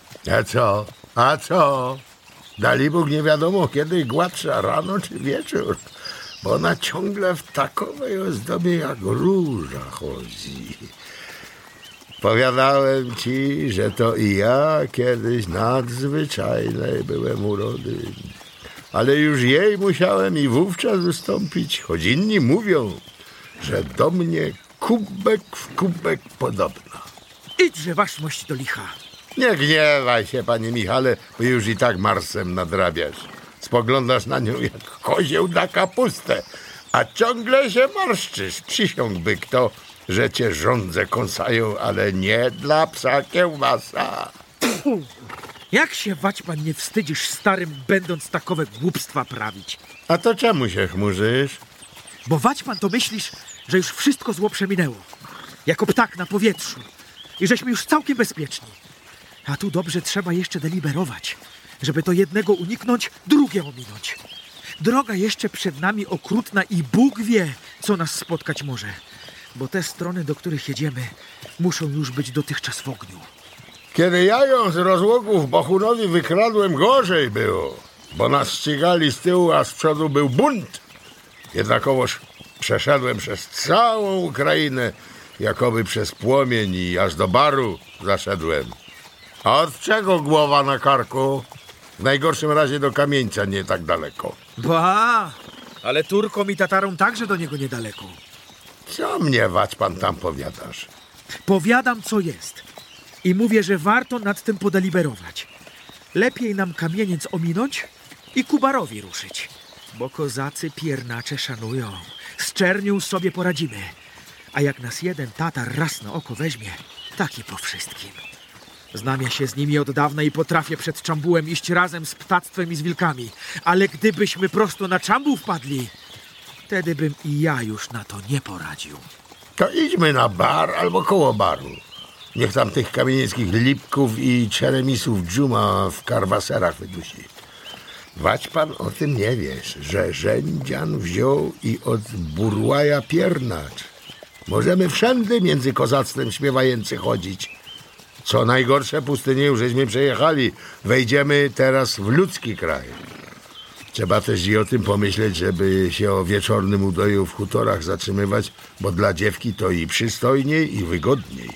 A co? Dalibóg nie wiadomo kiedy gładsza, rano czy wieczór, bo ona ciągle w takowej ozdobie jak róża chodzi. Powiadałem ci, że to i ja kiedyś nadzwyczajnej byłem urody, ale już jej musiałem i wówczas ustąpić, choć inni mówią, że do mnie kubek w kubek podobna. Idźże waszmość do licha. Nie gniewaj się, panie Michale, bo już i tak Marsem nadrabiasz. Spoglądasz na nią jak kozieł na kapustę, a ciągle się marszczysz. Przysiągłby kto, że cię żądze kąsają, ale nie dla psa kiełbasa. Pfu. Jak się wać pan nie wstydzisz starym, będąc takowe głupstwa prawić? A to czemu się chmurzysz? Bo wać pan to myślisz, że już wszystko zło przeminęło, jako ptak na powietrzu i żeśmy już całkiem bezpieczni. A tu dobrze trzeba jeszcze deliberować, żeby to jednego uniknąć, drugie ominąć. Droga jeszcze przed nami okrutna i Bóg wie, co nas spotkać może, bo te strony, do których jedziemy, muszą już być dotychczas w ogniu. Kiedy ja ją z rozłogów Bohunowi wykradłem, gorzej było, bo nas ścigali z tyłu, a z przodu był bunt. Jednakowoż przeszedłem przez całą Ukrainę, jakoby przez płomień i aż do baru zaszedłem. A od czego głowa na karku? W najgorszym razie do Kamieńca, nie tak daleko. Ba, ale Turkom i Tatarom także do niego niedaleko. Co mnie wać pan tam powiadasz? Powiadam, co jest. I mówię, że warto nad tym podeliberować. Lepiej nam Kamieniec ominąć i ku barowi ruszyć. Bo kozacy piernacze szanują. Z Czernią sobie poradzimy. A jak nas jeden Tatar raz na oko weźmie, taki po wszystkim. Znam ja się z nimi od dawna i potrafię przed Czambułem iść razem z ptactwem i z wilkami. Ale gdybyśmy prosto na Czambuł wpadli, wtedy bym i ja już na to nie poradził. To idźmy na bar albo koło baru. Niech tam tych kamienieckich lipków i czeremisów dżuma w karwaserach wydusi. Wać pan o tym nie wiesz, że Rzędzian wziął i od Burłaja piernacz. Możemy wszędy między kozactwem śpiewający chodzić. Co najgorsze, pustynię już żeśmy przejechali. Wejdziemy teraz w ludzki kraj. Trzeba też i o tym pomyśleć, żeby się o wieczornym udoju w hutorach zatrzymywać, bo dla dziewki to i przystojniej, i wygodniej.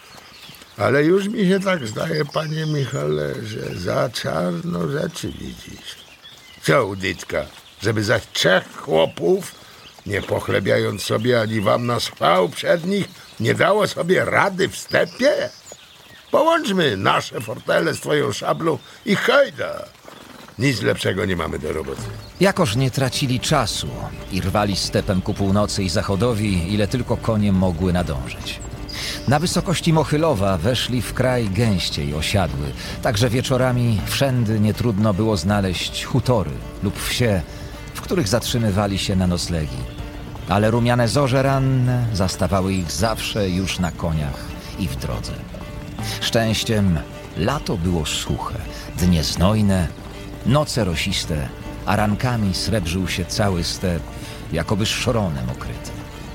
Ale już mi się tak zdaje, panie Michale, że za czarno rzeczy widzisz. Co, Udytka, żeby za 3 chłopów, nie pochlebiając sobie ani wam na schwał przed nich, nie dało sobie rady w stepie? Połączmy nasze fortele z twoją szablą i hejda. Nic lepszego nie mamy do roboty. Jakoż nie tracili czasu i rwali stepem ku północy i zachodowi, ile tylko konie mogły nadążyć. Na wysokości Mochylowa weszli w kraj gęściej osiadły, także wieczorami wszędy nie trudno było znaleźć hutory lub wsie, w których zatrzymywali się na noclegi. Ale rumiane zorze ranne zastawały ich zawsze już na koniach i w drodze. Szczęściem lato było suche, dnie znojne, noce rosiste, a rankami srebrzył się cały step, jakoby szronem okryty.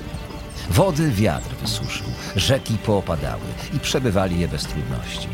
Wody wiatr wysuszył, rzeki poopadały i przebywali je bez trudności.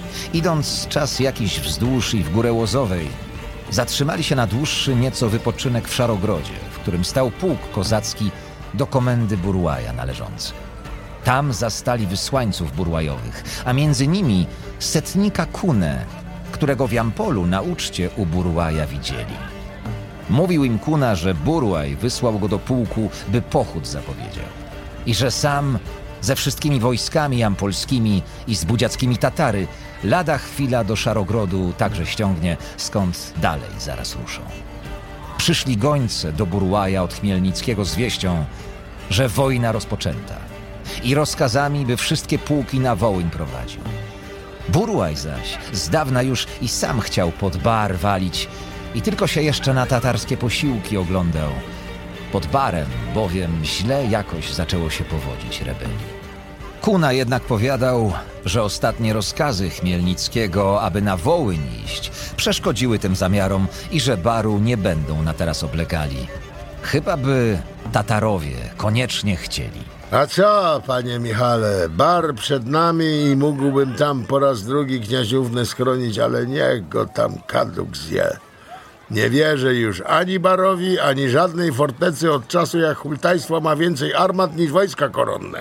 Idąc czas jakiś wzdłuż i w górę Łozowej, zatrzymali się na dłuższy nieco wypoczynek w Szarogrodzie, w którym stał pułk kozacki do komendy Burłaja należący. Tam zastali wysłańców burłajowych, a między nimi setnika Kunę, którego w Jampolu na uczcie u Burłaja widzieli. Mówił im Kuna, że Burłaj wysłał go do pułku, by pochód zapowiedział. I że sam ze wszystkimi wojskami jampolskimi i z budziackimi Tatary lada chwila do Szarogrodu także ściągnie, skąd dalej zaraz ruszą. Przyszli gońce do Burłaja od Chmielnickiego z wieścią, że wojna rozpoczęta i rozkazami, by wszystkie pułki na Wołyń prowadził. Burłaj zaś z dawna już i sam chciał pod Bar walić i tylko się jeszcze na tatarskie posiłki oglądał. Pod Barem bowiem źle jakoś zaczęło się powodzić rebelii. Kuna jednak powiadał, że ostatnie rozkazy Chmielnickiego, aby na Wołyń iść, przeszkodziły tym zamiarom i że Baru nie będą na teraz oblegali. Chyba by Tatarowie koniecznie chcieli. A co, panie Michale, Bar przed nami i mógłbym tam po raz drugi kniaziównę schronić, ale niech go tam kadłub zje. Nie wierzę już ani Barowi, ani żadnej fortecy od czasu, jak hultajstwo ma więcej armat niż wojska koronne.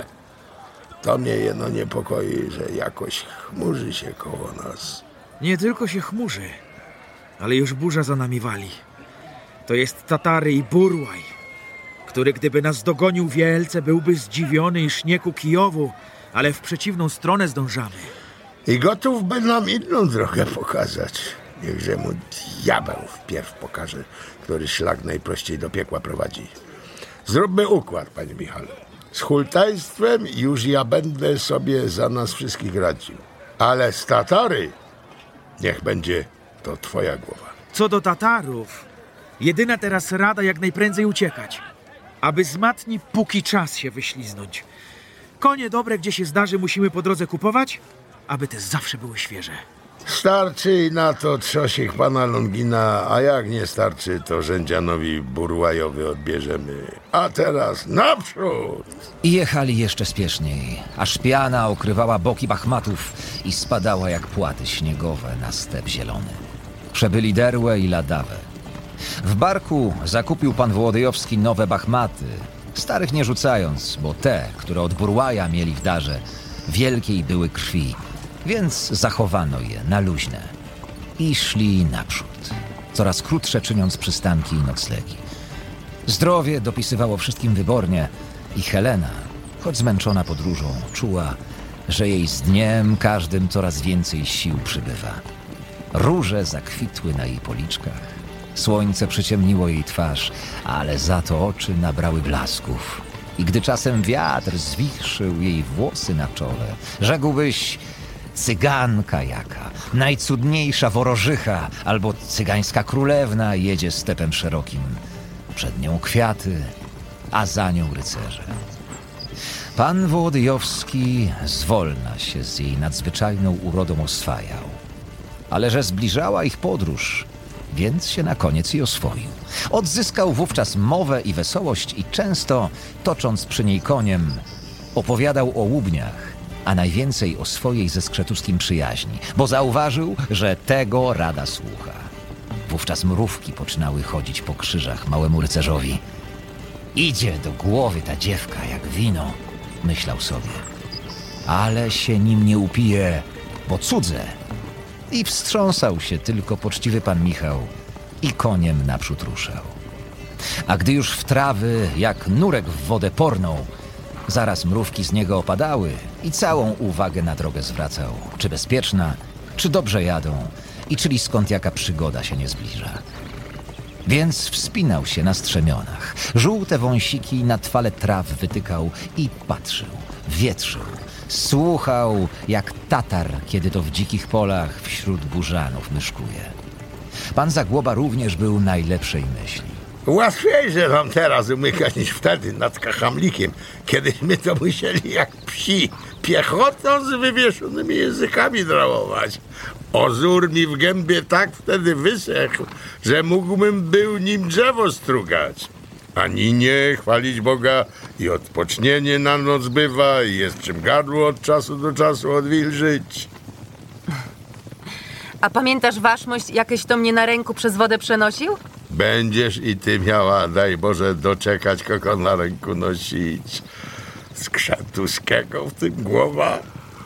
To mnie jeno niepokoi, że jakoś chmurzy się koło nas. Nie tylko się chmurzy, ale już burza za nami wali. To jest Tatary i Burłaj, który gdyby nas dogonił wielce, byłby zdziwiony, iż nie ku Kijowu, ale w przeciwną stronę zdążamy. I gotów by nam inną drogę pokazać. Niechże mu diabeł wpierw pokaże, który szlak najprościej do piekła prowadzi. Zróbmy układ, panie Michale. Z hultajstwem już ja będę sobie za nas wszystkich radził. Ale z Tatary niech będzie to twoja głowa. Co do Tatarów, jedyna teraz rada jak najprędzej uciekać, aby z matni póki czas się wyśliznąć. Konie dobre, gdzie się zdarzy, musimy po drodze kupować, aby te zawsze były świeże. Starczy i na to trzosik pana Longina, a jak nie starczy, to Rzędzianowi Burłajowi odbierzemy. A teraz naprzód! I jechali jeszcze spieszniej, aż piana okrywała boki Bachmatów i spadała jak płaty śniegowe na step zielony. Przebyli Derłę i Ladawę. W Barku zakupił pan Wołodyjowski nowe Bachmaty, starych nie rzucając, bo te, które od Burłaja mieli w darze, wielkiej były krwi, więc zachowano je na luźne. I szli naprzód, coraz krótsze czyniąc przystanki i noclegi. Zdrowie dopisywało wszystkim wybornie i Helena, choć zmęczona podróżą, czuła, że jej z dniem każdym coraz więcej sił przybywa. Róże zakwitły na jej policzkach, słońce przyciemniło jej twarz, ale za to oczy nabrały blasków. I gdy czasem wiatr zwichrzył jej włosy na czole, rzekłbyś: cyganka jaka, najcudniejsza worożycha, albo cygańska królewna jedzie stepem szerokim. Przed nią kwiaty, a za nią rycerze. Pan Wołodyjowski zwolna się z jej nadzwyczajną urodą oswajał. Ale że zbliżała ich podróż, więc się na koniec i oswoił. Odzyskał wówczas mowę i wesołość i często, tocząc przy niej koniem, opowiadał o łubniach, a najwięcej o swojej ze Skrzetuskim przyjaźni, bo zauważył, że tego rada słucha. Wówczas mrówki poczynały chodzić po krzyżach małemu rycerzowi. Idzie do głowy ta dziewka jak wino, myślał sobie. Ale się nim nie upije, bo cudze. I wstrząsał się tylko poczciwy pan Michał i koniem naprzód ruszał. A gdy już w trawy jak nurek w wodę pornął, zaraz mrówki z niego opadały i całą uwagę na drogę zwracał. Czy bezpieczna, czy dobrze jadą i czyli skąd jaka przygoda się nie zbliża. Więc wspinał się na strzemionach. Żółte wąsiki na twale traw wytykał i patrzył, wietrzył, słuchał jak Tatar, kiedy to w dzikich polach wśród burzanów myszkuje. Pan Zagłoba również był najlepszej myśli. Łatwiejże wam teraz umykać niż wtedy nad Kachamlikiem, kiedyśmy to musieli jak psi piechotą z wywieszonymi językami drałować. Ozór mi w gębie tak wtedy wysechł, że mógłbym był nim drzewo strugać. Ani nie chwalić Boga i odpocznienie na noc bywa i jest czym gardło od czasu do czasu odwilżyć. A pamiętasz, waszmość, jakieś to mnie na ręku przez wodę przenosił? Będziesz i ty miała, daj Boże, doczekać, kogo na ręku nosić. Skrzetuskiego w tym głowa.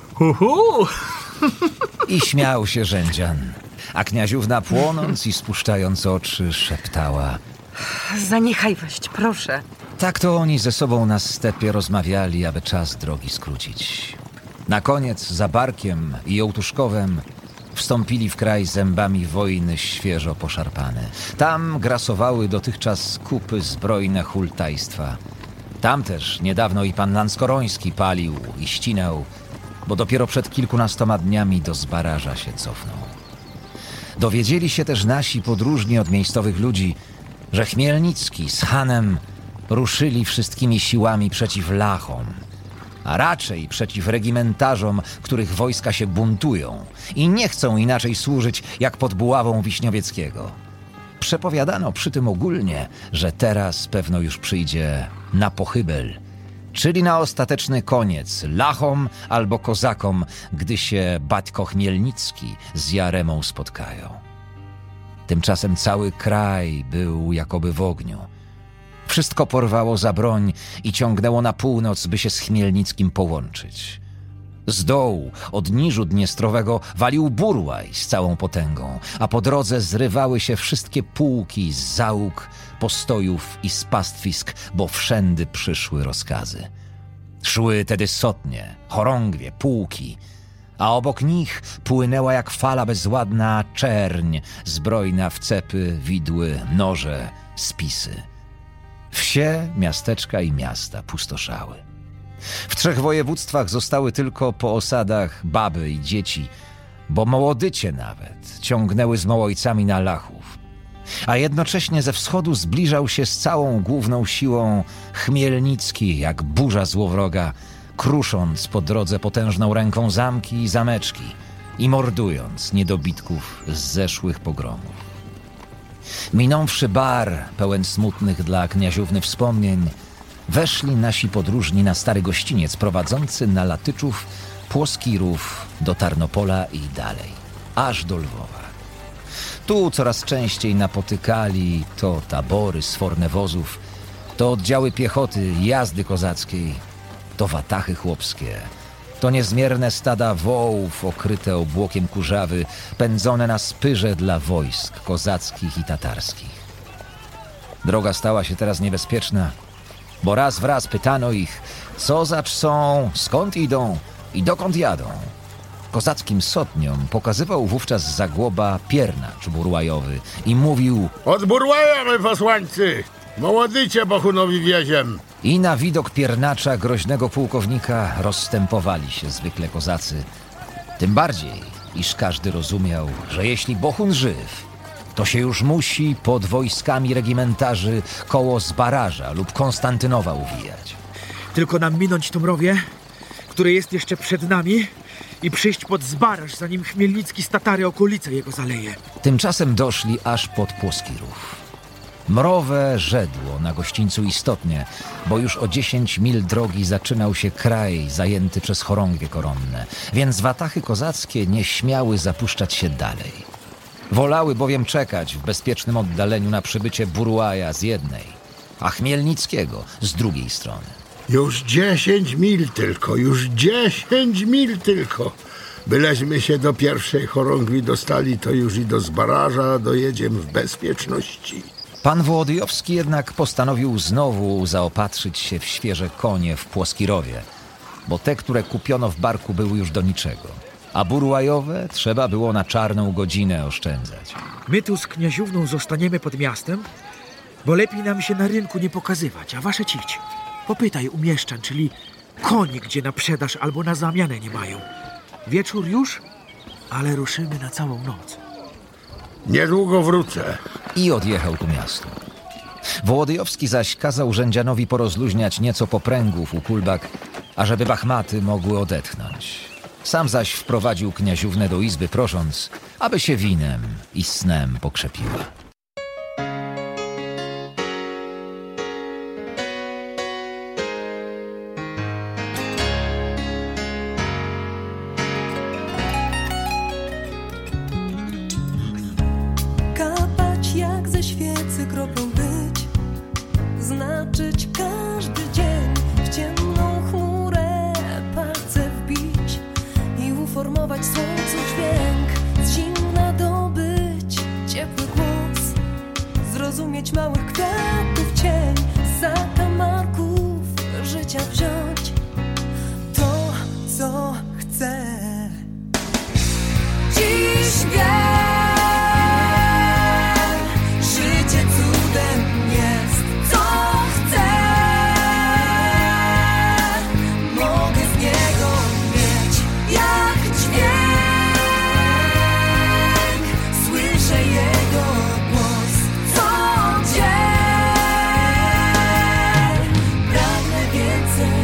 I śmiał się Rzędzian, a kniaziówna płonąc i spuszczając oczy szeptała: Zaniechaj wejść, proszę. Tak to oni ze sobą na stepie rozmawiali, aby czas drogi skrócić. Na koniec za Barkiem i Jołtuszkowem wstąpili w kraj zębami wojny świeżo poszarpane. Tam grasowały dotychczas kupy zbrojne hultajstwa. Tam też niedawno i pan Lanskoroński palił i ścinał, bo dopiero przed kilkunastoma dniami do Zbaraża się cofnął. Dowiedzieli się też nasi podróżni od miejscowych ludzi, że Chmielnicki z Hanem ruszyli wszystkimi siłami przeciw Lachom, a raczej przeciw regimentarzom, których wojska się buntują i nie chcą inaczej służyć jak pod buławą Wiśniowieckiego. Przepowiadano przy tym ogólnie, że teraz pewno już przyjdzie na pochybel, czyli na ostateczny koniec Lachom albo Kozakom, gdy się Baćko Chmielnicki z Jaremą spotkają. Tymczasem cały kraj był jakoby w ogniu. Wszystko porwało za broń i ciągnęło na północ, by się z Chmielnickim połączyć. Z dołu, od niżu Dniestrowego, walił Burłaj z całą potęgą, a po drodze zrywały się wszystkie pułki z załóg, postojów i z pastwisk, bo wszędy przyszły rozkazy. Szły tedy sotnie, chorągwie, pułki, a obok nich płynęła jak fala bezładna czerń, zbrojna w cepy, widły, noże, spisy. Wsie, miasteczka i miasta pustoszały. W 3 województwach zostały tylko po osadach baby i dzieci, bo mołodycie nawet ciągnęły z mołojcami na Lachów. A jednocześnie ze wschodu zbliżał się z całą główną siłą Chmielnicki jak burza złowroga, krusząc po drodze potężną ręką zamki i zameczki i mordując niedobitków z zeszłych pogromów. Minąwszy bar, pełen smutnych dla kniaziówny wspomnień, weszli nasi podróżni na stary gościniec prowadzący na Latyczów, Płoskirów, do Tarnopola i dalej, aż do Lwowa. Tu coraz częściej napotykali to tabory sforne wozów, to oddziały piechoty jazdy kozackiej, to watachy chłopskie, to niezmierne stada wołów okryte obłokiem kurzawy, pędzone na spyrze dla wojsk kozackich i tatarskich. Droga stała się teraz niebezpieczna, bo raz w raz pytano ich, co zacz są, skąd idą i dokąd jadą. Kozackim sotniom pokazywał wówczas Zagłoba piernacz burłajowy i mówił: Od Burłaja my posłańcy, mołodycie Bohunowi wieziem. I na widok piernacza groźnego pułkownika rozstępowali się zwykle kozacy. Tym bardziej, iż każdy rozumiał, że jeśli Bohun żyw, to się już musi pod wojskami regimentarzy koło Zbaraża lub Konstantynowa uwijać. Tylko nam minąć to mrowie, które jest jeszcze przed nami, i przyjść pod Zbaraż, zanim Chmielnicki z Tatary okolice jego zaleje. Tymczasem doszli aż pod Płoskirów. Mrowe żedło na gościńcu istotnie, bo już o 10 mil drogi zaczynał się kraj zajęty przez chorągwie koronne, więc watachy kozackie nie śmiały zapuszczać się dalej. Wolały bowiem czekać w bezpiecznym oddaleniu na przybycie Burłaja z jednej, a Chmielnickiego z drugiej strony. Już 10 mil tylko, już 10 mil tylko. Byleśmy się do pierwszej chorągwi dostali, to już i do Zbaraża dojedziemy w bezpieczności. Pan Wołodyjowski jednak postanowił znowu zaopatrzyć się w świeże konie w Płoskirowie, bo te, które kupiono w Barku, były już do niczego. a burłajowe trzeba było na czarną godzinę oszczędzać. My tu z kniaziówną zostaniemy pod miastem, bo lepiej nam się na rynku nie pokazywać, a wasze cić. Popytaj u mieszczan, czyli koni, gdzie na sprzedaż albo na zamianę nie mają. Wieczór już, ale ruszymy na całą noc. Niedługo wrócę. I odjechał ku miastu. Wołodyjowski zaś kazał rzędzianowi porozluźniać nieco popręgów u kulbak, ażeby wachmaty mogły odetchnąć. Sam zaś wprowadził kniaziównę do izby, prosząc, aby się winem i snem pokrzepiła. Kapać jak ze świecy kroplą być, znaczyć każdy dzień, w ciemną chmurę palce wbić i uformować słońcu dźwięk, z zimna dobyć ciepły głos, zrozumieć małych kwiatów cień, z zakamarków życia wziąć to, co chcę. Dziś wiem, życie cudem jest, co chcę, mogę z niego mieć jak dźwięk, słyszę jego głos co dzień, pragnę więcej.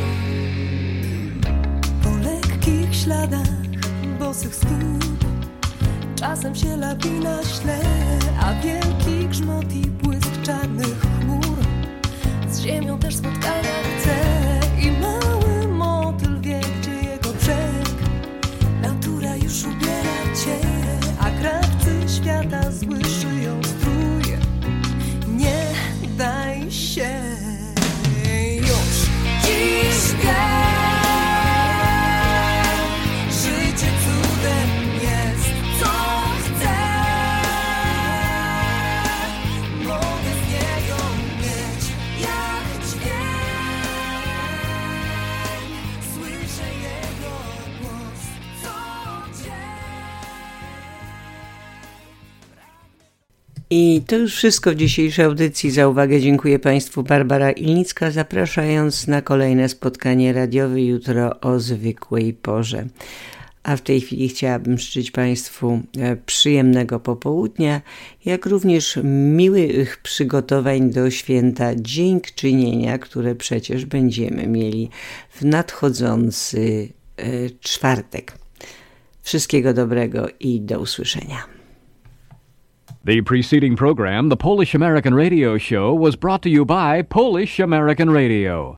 Po lekkich śladach bosych stóp czasem się lawina śle, a wielki grzmot i błysk czarnych chmur z ziemią też spotkania chce. I mały motyl wie, gdzie jego brzeg, natura już ubiera cię, a krawcy świata zły szyją strój. Nie daj się już. Dziś wiem, życie cudem jest, co chcę, mogę z niego mieć jak dźwięk, słyszę jego głos co dzień. I to już wszystko w dzisiejszej audycji. Za uwagę dziękuję Państwu. Barbara Ilnicka, zapraszając na kolejne spotkanie radiowe jutro o zwykłej porze. A w tej chwili chciałabym życzyć Państwu przyjemnego popołudnia, jak również miłych przygotowań do święta Dziękczynienia, które przecież będziemy mieli w nadchodzący czwartek. Wszystkiego dobrego i do usłyszenia. The preceding program, the Polish American Radio Show, was brought to you by Polish American Radio.